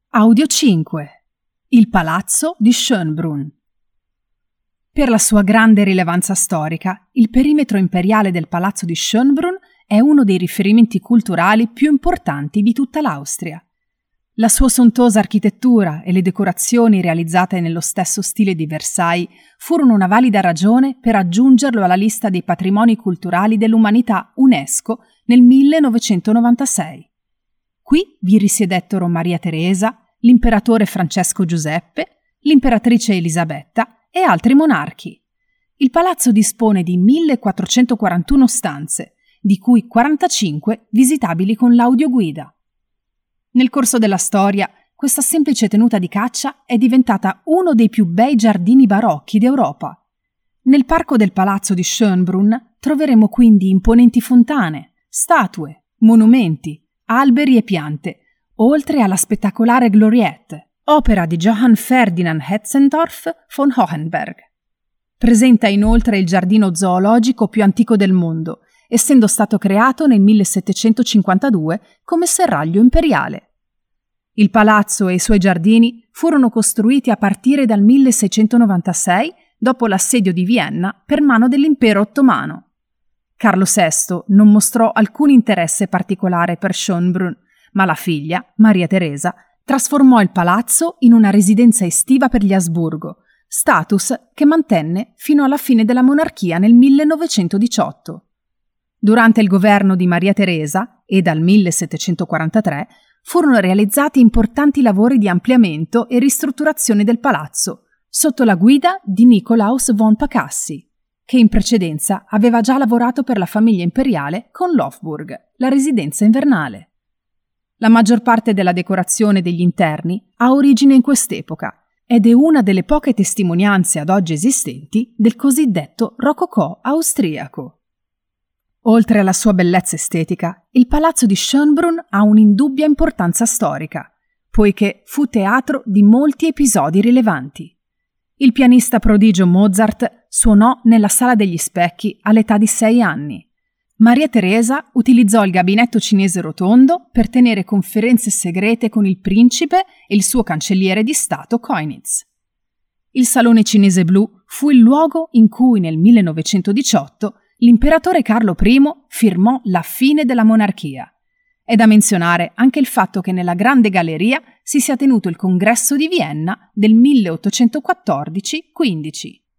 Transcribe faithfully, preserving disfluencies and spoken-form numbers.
Audio cinque. Il palazzo di Schönbrunn. Per la sua grande rilevanza storica, il perimetro imperiale del palazzo di Schönbrunn è uno dei riferimenti culturali più importanti di tutta l'Austria. La sua sontuosa architettura e le decorazioni realizzate nello stesso stile di Versailles furono una valida ragione per aggiungerlo alla lista dei patrimoni culturali dell'umanità UNESCO nel millenovecentonovantasei. Qui vi risiedettero Maria Teresa, l'imperatore Francesco Giuseppe, l'imperatrice Elisabetta e altri monarchi. Il palazzo dispone di millequattrocentoquarantuno stanze, di cui quarantacinque visitabili con l'audioguida. Nel corso della storia, questa semplice tenuta di caccia è diventata uno dei più bei giardini barocchi d'Europa. Nel parco del palazzo di Schönbrunn troveremo quindi imponenti fontane, statue, monumenti, alberi e piante, oltre alla spettacolare Gloriette, opera di Johann Ferdinand Hetzendorf von Hohenberg. Presenta inoltre il giardino zoologico più antico del mondo, essendo stato creato nel millesettecentocinquantadue come serraglio imperiale. Il palazzo e i suoi giardini furono costruiti a partire dal milleseicentonovantasei, dopo l'assedio di Vienna per mano dell'impero ottomano. Carlo sesto non mostrò alcun interesse particolare per Schönbrunn, ma la figlia, Maria Teresa, trasformò il palazzo in una residenza estiva per gli Asburgo, status che mantenne fino alla fine della monarchia nel millenovecentodiciotto. Durante il governo di Maria Teresa, e dal millesettecentoquarantatré, furono realizzati importanti lavori di ampliamento e ristrutturazione del palazzo, sotto la guida di Nikolaus von Pacassi, che in precedenza aveva già lavorato per la famiglia imperiale con l'Hofburg, la residenza invernale. La maggior parte della decorazione degli interni ha origine in quest'epoca ed è una delle poche testimonianze ad oggi esistenti del cosiddetto rococò austriaco. Oltre alla sua bellezza estetica, il palazzo di Schönbrunn ha un'indubbia importanza storica, poiché fu teatro di molti episodi rilevanti. Il pianista prodigio Mozart suonò nella Sala degli Specchi all'età di sei anni. Maria Teresa utilizzò il gabinetto cinese rotondo per tenere conferenze segrete con il principe e il suo cancelliere di Stato Koinitz. Il Salone Cinese Blu fu il luogo in cui nel millenovecentodiciotto l'imperatore Carlo primo firmò la fine della monarchia. È da menzionare anche il fatto che nella Grande Galleria si sia tenuto il Congresso di Vienna del milleottocentoquattordici quindici.